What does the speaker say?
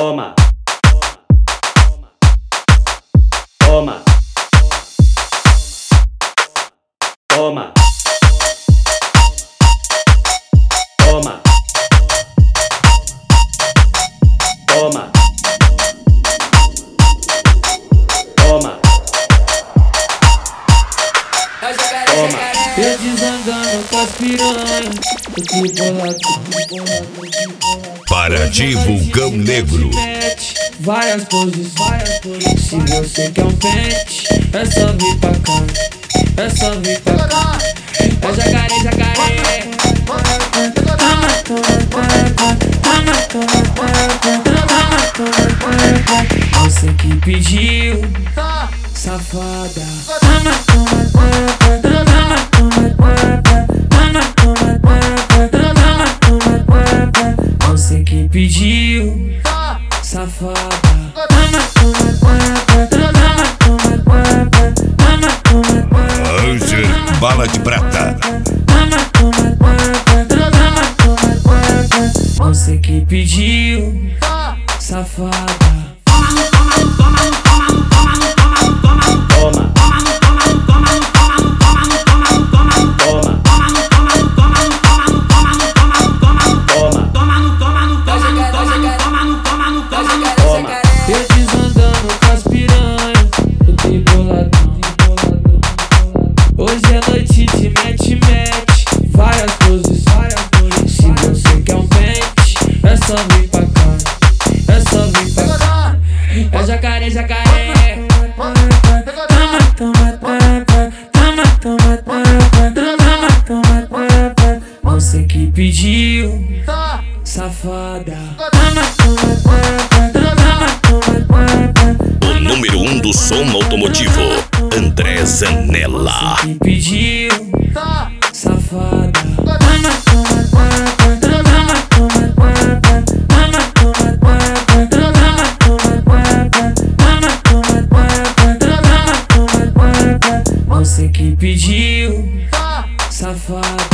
Toma, toma, toma, toma, toma, toma, toma. Eu desandando com as piranhas, eu que bolado. Para Vulcão Negro. Várias posições, se você quer um pente, é só vir pra cá, é só vir pra cá. É jacaré, jacaré. Toma, você que pediu, safada. Você que pediu, safada. Ranger Bala de Prata. Você que pediu, safada. Toma, Eu desandando com as piranhas, eu tô boladão. Hoje é noite de mete, várias posições. Se você quer um pente, é só vir pra cá, é só vir pra cá. É jacaré, jacaré. Você que pediu, safada. O número 1 do som automotivo, André Zanella. Você que pediu, safada. Você que pediu, safada.